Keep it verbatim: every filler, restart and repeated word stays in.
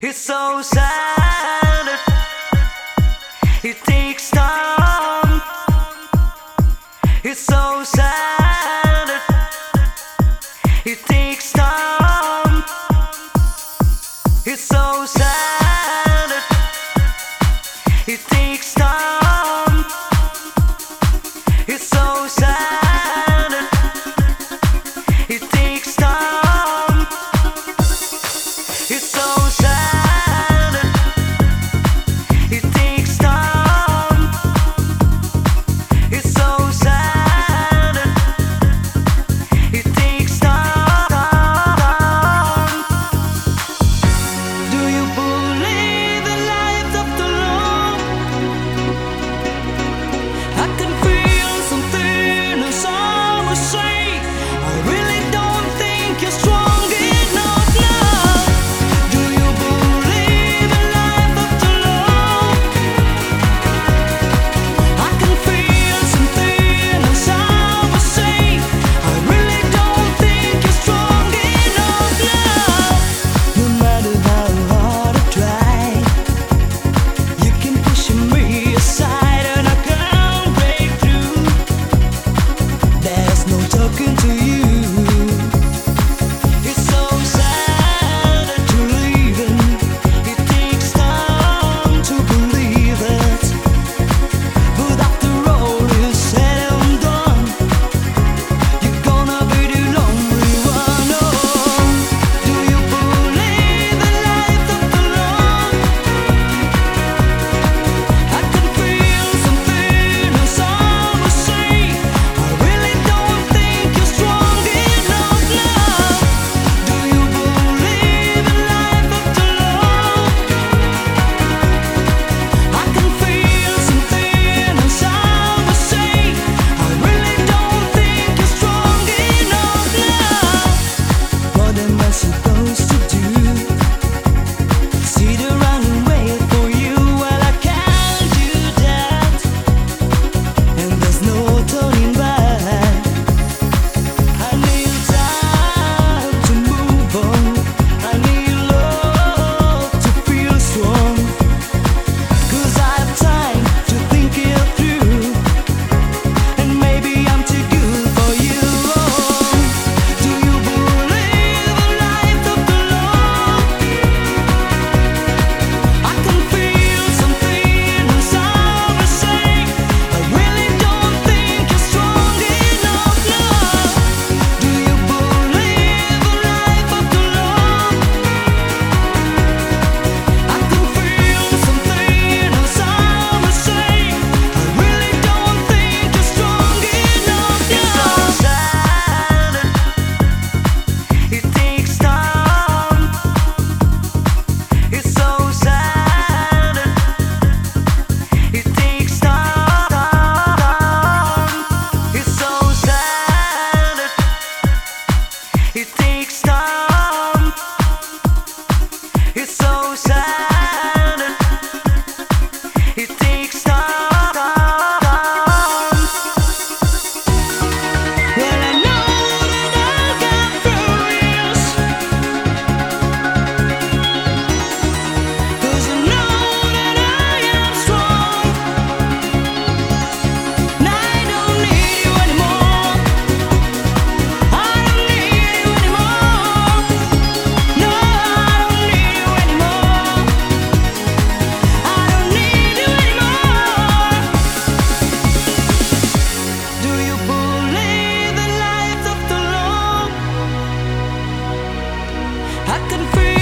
It's so sad. It takes time. It's so sad. It takes time. It's so sad. It takes time. It's so sad. It takes time. It's so sad. It takes time. It's so sad. It takes time. Do you believe in life after love? I can feel something inside me say, I really don't think you're strong enough now. Do you believe in life after love? I can feel something inside me say, I really don't think you're strong enough now. No matter how hard I try, you can push me aside and I can't break through. There's no talking to you. It's so sad to leave it. It takes time to believe it. But after all is said and done, you're gonna be the lonely one. Oh, do you believe in life after love? I can feel something inside me say, I really don't think you're strong enough now. Do you believe in life after love? I can feel something inside me say, I really don't think you're strong enough now. What am I supposed to do? Sit around and wait for you? Well, I can't do that. And there's no turning back. I need time to move on. I need love to feel strong. 'Cause I have time to think it through. And maybe I'm too good for you. Oh, do you believe in life after love? I can feel something inside me say, I really don't think you're strong enough now. Do you believe in life after love? I can feel something inside me say, I really don't think you're strong enough now. It's so sad. It takes time. It's so sad. It takes time. It's so sad. It takes time. It's so sad. It takes time. Well, I know that I got furious, 'cause I know that I am strong. And I don't need you anymore. I don't need you anymore. No, I don't need you anymore. I don't need you anymore. Do you believe in life after love? I can feel